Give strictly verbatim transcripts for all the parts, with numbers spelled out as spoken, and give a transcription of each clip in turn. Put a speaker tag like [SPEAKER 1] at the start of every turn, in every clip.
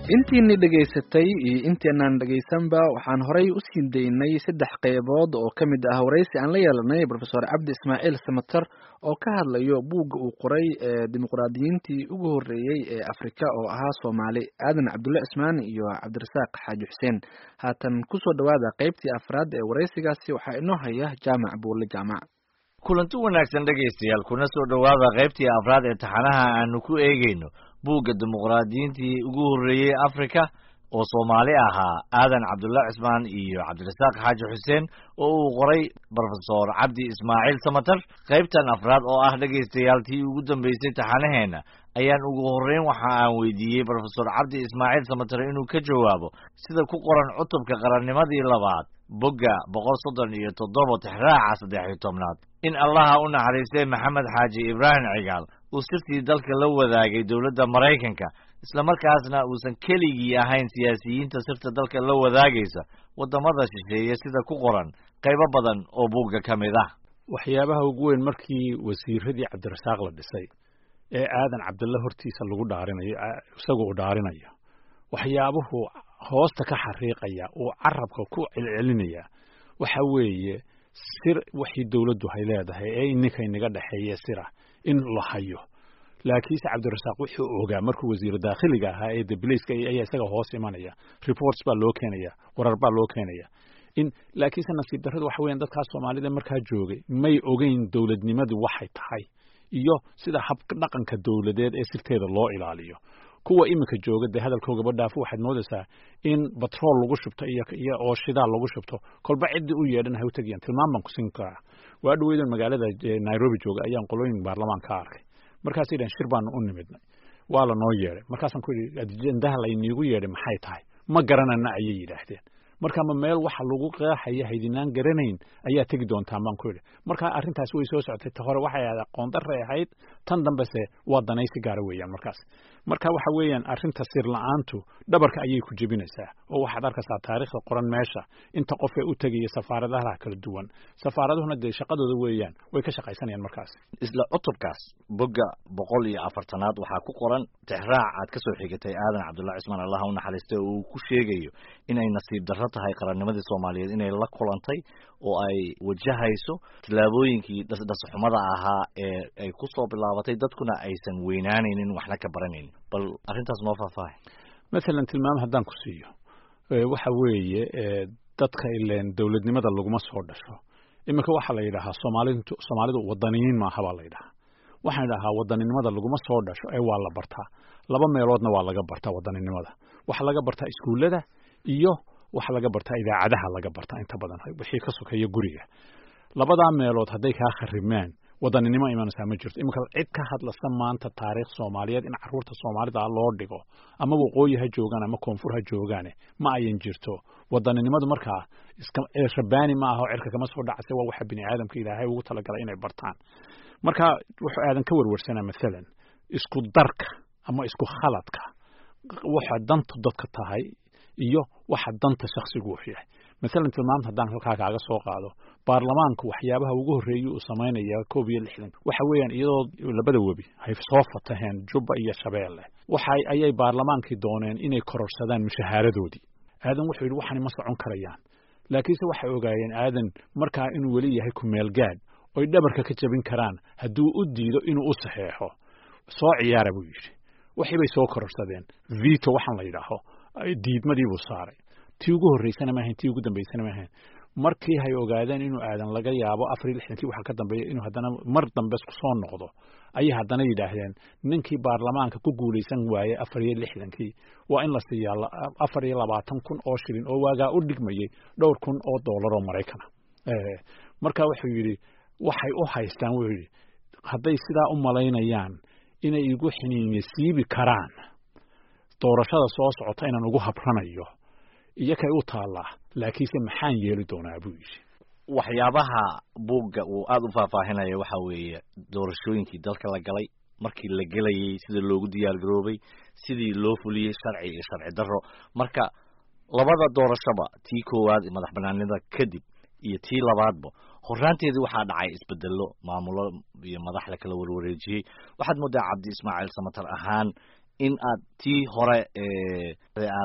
[SPEAKER 1] intiina dhageysatay iyo inteenaan dhageysanba waxaan horay u sii daynay saddex qaybood oo ka mid ah waraysi aan la yeelanay professor cabdi ismaaciil samatar oo ka hadlayo buugga uu qoray ee dimuqraadiyiintii ugu horreeyey ee Afrika oo ahaa Soomaali aadan cabdulle cismaan iyo cabdirasaaq xaaji xuseen. haatan kusoo dhawaada qaybtii afraad ee waraysigaasi waxaa inoo haya jaamac buulle jaamac.
[SPEAKER 2] kulanti wanaagsan dhageystayaal, kuna soo dhawaada qaybtii afraad ee taxanaha aanu ku eegayno buugga dimuqraadiyiintii ugu horreeyey Afrika oo Soomaali ahaa aadan cabdulle cismaan iyo cabdirasaaq xaaji xuseen oo uu qoray professor cabdi ismaaciil samatar. qaybtan afraad oo ah dhageystayaal tii ugu dambeysay taxanaheena ayaan ugu horreyn waxa aan weydiiyey professor cabdi ismaaciil samatar inuu ka jawaabo sida ku qoran cutubka qarannimadii labaad bogga boqol soddon iyo toddoba tixraaca saddex iyo tobnaad in allaha u naxariistay maxamed xaaji ibraahim cigaal uu sirtii dalka la wadaagay dowladda Maraykanka isla markaasna uusan keligii ahayn siyaasiyiinta sirta dalka la wadaagaysa wadamada shisheeye sida ku qoran qaybo badan oo buugga ka mid ah.
[SPEAKER 3] waxyaabaha ugu weyn markii wasiiradii cabdirasaaq la dhisay ee aadan cabdulle hortiisa lagu dhaarinayo isagu u dhaarinayo waxyaabuhu hoosta ka xariiqaya oo carabka ku celcelinaya waxa weeye sir wixii dawladdu hay leedahay ee ninka inaga dhaxeeya sira in la hayo. laakiin cabdirasaaq wuxuu ogaa markuu wasiir daakhiliga ahaa ee diblayska ayaa isaga hoos imanaya, reports baa loo keenaya, warar baa loo keenaya in laakiin nasiib darradu waxa weeyaan dadka Soomaalida markaa joogay may ogeyn dawladnimadu waxay tahay iyo sida habka dhaqanka dawladeed ee sirteeda loo ilaaliyo. kuwa imika jooga de hadalkooga badhaaf waxaad moodaysaa in batrool lagu shubto iyo iyo oo shidaal lagu shubto kolba cid u yeedhan hay u tagiyaan tilmaam ku siin kara. waa dhaweeydan magaalada Nairobi jooga ayaan qolooyin baarlamaan ka arkay, markaas idin shir baan u nimidnay, waa la noo yeeray, markaasaan ku yiri ajendaha la inigu yeeray maxay tahay ma garanana ayay yiraahdeen. marka ma meel waxa lagu qeexaya haydinaan garanayn ayaa tagi doontaa baan ku yiri. marka arrintaas way soo socotay ta hore waxay ahayd aqoon darro ahayd, tan dambe se waa danaysi gaar weeyaan markaas. marka waxa weeyaan arrinta sir la'aantu dhabarka ayay ku jabinaysaa oo waxaad arkaysaa taariikhda qoran meesha inta qof ee u tagay safaaradaha kala duwan. safaaraduhuna de shaqadooda weeyaan way ka shaqaysanayaan markaas.
[SPEAKER 2] isla cutubkaas bogga boqol iyo afartanaad waxaa ku qoran tixraac aad ka soo xigatay aadan cabdulle cismaan allah u naxariistay oo uu ku sheegayo inay nasiib darro tahay qarannimadii Soomaaliyeed inay la kulantay oo ay wajahayso tilaabooyinkii dhasxumada ahaa ee ay ku soo bilaabatay dadkuna aysan weynaanaynin waxna ka baranaynin. bal arrintaas noo faahfaahay.
[SPEAKER 3] Mesela tilmaam haddaan ku siiyo waxa weeye dadka ileen dawladnimada laguma soo dhasho. iminka waxa la yiraahdaa Soomaalidu Soomaalidu wadaniyiin ma aha baa la yiraahdaa. waxaan yiraahdaa wadaninimada laguma soo dhasho ee waa la bartaa. laba meeloodna waa laga bartaa wadaninimada. waxa laga bartaa iskuulada iyo waxa laga bartaa idaacadaha laga bartaa inta badan wixii ka sokeeyo guriga. labada meelood haday ka kharimaan wadaninimo imanaysa ma jirto. iminka cid ka hadlaysa maanta taariikh Soomaaliyeed in carruurta Soomaalida loo dhigo ama waqooyi ha joogaan ama koonfur ha joogaan ma ayan jirto. wadaninimadu markaa iska shabaani ma aha cirka kama soo dhacay waa waxa bini aadamka Ilaahay ugu talagalay inay bartaan. marka wuxuu aadan ka warwarsanaa midalan isku darka ama isku khaladka waxa dantu dadka tahay iyo waxa danta shakhsigu u yahay. midalan tilmaam haddaan halka kaaga soo qaado baarlamaanku waxyaabaha ugu horeeyay uu sameynaya koob iyo lixdan waxa weeyaan iyadoo labada webi ay soo fataheen Jubba iyo Shabeelle waxay ayay baarlamaankii dooneen inay kororsadaan mushaharadoodii. aadan wuxuu yiri waxaan ma socon karayaan, laakiinse waxay ogaayeen aadan markaa inuu wali yahay ku meel gaad oo dhabarka ka jabin karaan hadduu u diido inuu u saxeexo soo ciyaara buu yiri. waxay bay soo kororsadeen veto waxaan la yiraahdo diidmadii buu saaray. tii ugu horeysana ma ahayn tii ugu dambeysana ma ahayn. markii ay ogaadeen inuu aadan laga yaabo afar iyo lixdan waxa ka dambeeyay inuu haddana mar dambe isku soo noqdo ayay haddana yiraahdeen ninkii baarlamaanka ku guuleysan waayay afar iyo lixdan waa in la siiyaa afar iyo labaatan kun oo shilin oo waaga u dhigmayay dhowr kun oo dollar oo Mareykan ah. ee marka wuxuu yiri waxay u haystaan wuu yiri haday sidaa u maleynayaan inay igu xiniinaysiibi karaan doorashada soo socota inaan ugu habranayo iyakay u taala, laakiin maxaan yeeli doonaa buu yiri.
[SPEAKER 2] waxyaabaha buugga uu aad u faahfaahinayo waxa weeye doorashooyinkii dalka la galay markii la galayay sida loogu diyaar garoobay sidii loo fuliyay sharci iyo sharci darro. marka labada doorashaba tii koowaad madax banaanida kadib iyo tii labaadba horaanteedii waxaa dhacay isbedelo maamulo iyo madax la kala warwareejiyay. waxaad moodaa Cabdi Ismaaciil Samatar ahaan in aad tii hore ee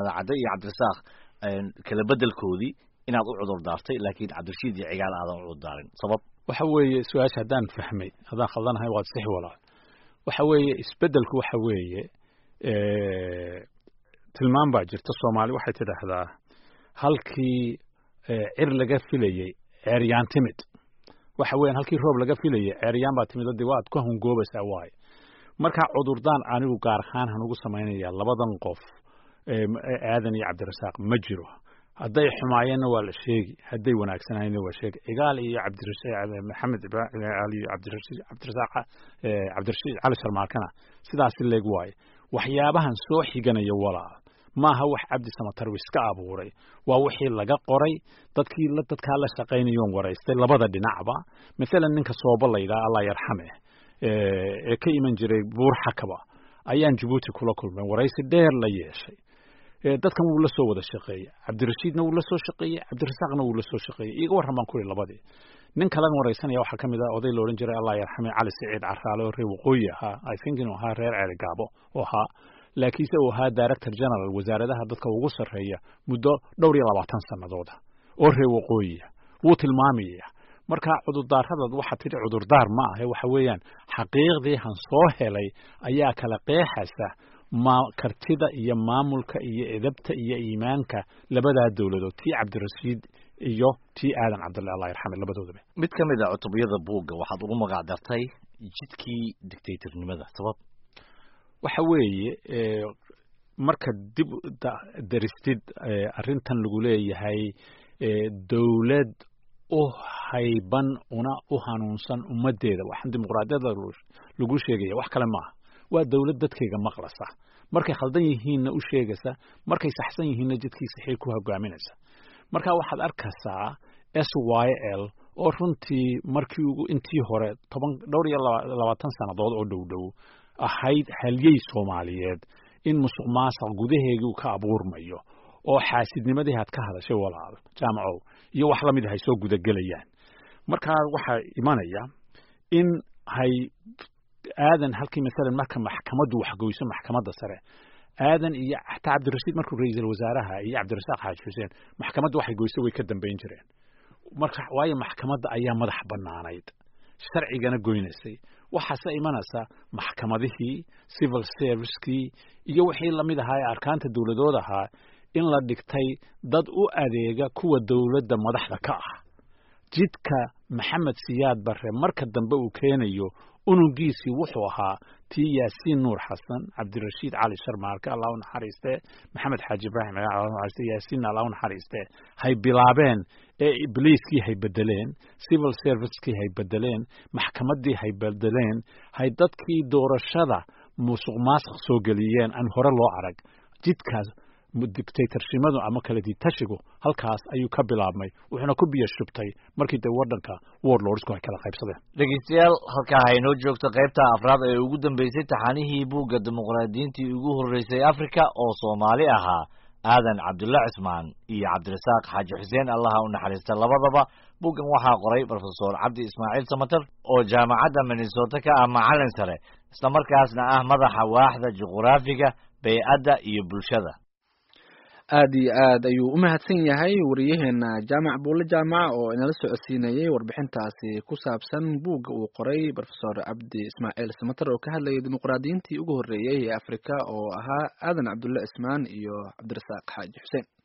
[SPEAKER 2] cadde iyo cabdirasaaq kala bedelkoodii inaad u cudur daartay laakiin cabdirashiid iyo cigaal aadan u cudur daarin sabab
[SPEAKER 3] waxa weeye su-aasha haddaan fahmay haddaan khaldanahay waad sixi walaal waxa weeye isbeddelku waxa weeye tilmaan baa jirta soomaali waxay tidhaahdaa halkii cir laga filayey ceeryaan timid waxa weeyaan halkii roob laga filayey ceeryaan baa timid dee waad ku hungoobaysaa waaye markaa cudurdaan anigu gaar ahaan han ugu samaynayaa labadan qof aadan iyo cabdirasaaq ma jiro hadday xumaayeenna waa la sheegi hadday wanaagsanayeenna waa sheegi cigaal iyo cabdirashiid maxamed ali iyo cabdirashiid cabdirasaaq cabdirashiid cali sharmaarkana sidaasi leeg waaye waxyaabahan soo xiganaya walaal maaha wax cabdi samatar iska abuuray waa wixii laga qoray dadkii la dadkaa la shaqaynayoon waraystay labada dhinacba maalan ninka sooba la yidhaha allah yarxame ee ka iman jiray buur xakaba ayaan jabuuti kula kulmay waraysi dheer la yeeshay dadkan wuu la soo wada shaqeeyey cabdirashiidna wuu la soo shaqeeyey cabdirasaaqna wuu la soo shaqeeyey iga warran baan ku yidhi labadii nin kalan waraysanaya waxaa ka mid ah oday la odhan jiray allah yarxame cali siciid caraale oo reer waqooyi ahaa i think inuu ahaa reer ceeri gaabo oo ahaa laakiinse uu ahaa director general wasaaradaha dadka ugu sarreeya muddo dhowr iyo labaatan sanadooda oo reer waqooyiya wuu tilmaamaya marka cudurdaarada waxa tidhi cudurdaar ma ahe waxa weeyaan xaqiiqdii han soo helay ayaa kala qeexaysa ma kartida iyo maamulka iyo edabta iyo iimaanka labadaa dowladood tii cabdirashiid iyo tii aadan cabdulle allah yarxame labadoodaba
[SPEAKER 2] mid ka mid a cutubiyada buugga waxaad ugu magac dartay jidkii dictatornimada sabab
[SPEAKER 3] waxa weeye marka dib daristid arrintan lagu leeyahay dowlad u hayban una u hanuunsan ummaddeeda waxaan dimuqraadiyada lagu sheegaya wax kale maaha waa dowlad dadkayga maqlasa markay khaldan yihiinna u sheegaysa markay saxsan yihiinna jidkii saxiix ku hogaaminaysa marka waxaad arkaysaa s y l oo runtii markii ugu intii hore toban dhowr iyo labaatan sannadood oo dhow dhow ahayd halyey soomaaliyeed in musuq maasuq gudaheegii uu ka abuurmayo oo xaasidnimadii aad ka hadashay walaal jaamacow iyo wax la mid ahay soo gudagelayaan markaa waxaa imanaya in hay aadan halkii masalan marka maxkamaddu wax goyso maxkamadda sare aadan iyo xataa cabdirashiid markuu ra'iisul wasaaraha iyo cabdirasaaq xaaji xuseen maxkamaddu waxay goyso way ka dambayn jireen marka waayo maxkamadda ayaa madax bannaanayd sharcigana goynaysay waxaase imanaysa maxkamadihii civil servicekii iyo wixii lamid ahaa ee arkaanta dowladood ahaa in la dhigtay dad u adeega kuwa dowladda madaxda ka ah jidka maxamed siyaad barre marka dambe uu keenayo unugiisii wuxuu ahaa tii yaasiin nuur xasan cabdirashiid cali sharmaarke allah u naxariiste maxamed xaaji ibraahim yaasiinna allah u naxariiste hay bilaabeen ee ibliiskii hay bedeleen civil servicekii hay bedeleen maxkamaddii hay bedeleen hay dadkii doorashada musuq maasuq soo geliyeen aan hore loo arag jidkaas dictatorshimadu ama kala diitashigu halkaas ayuu ka bilaabmay wuxuuna ku biyo shubtay markii dee waddanka warlordsku ay kala qaybsadeen
[SPEAKER 2] dhegeystayaal halkaa haynoo joogto qaybta afraad ee ugu dambeysay taxanihii buugga dimuqraadiyiintii ugu horreysay afrika oo soomaali ahaa aadan cabdulle cismaan iyo cabdirasaaq xaaji xuseen allaha u naxariista labadaba buuggan waxaa qoray profesor cabdi ismaaciil samater oo jaamacadda minnesota ka ah macallin sare islamarkaasna ah madaxa waaxda juquraafiga bay'adda iyo bulshada
[SPEAKER 1] aad iyo aad ayuu u mahadsan yahay wariyaheena jaamac buulle jaamac oo inala socodsiinayay warbixintaasi ku saabsan buugga uu qoray profesor cabdi ismaaciil samater oo ka hadlayay dimuqraadiyiintii ugu horreeyey ee afrika oo ahaa aadan cabdulle cismaan iyo cabdirasaaq xaaji xuseen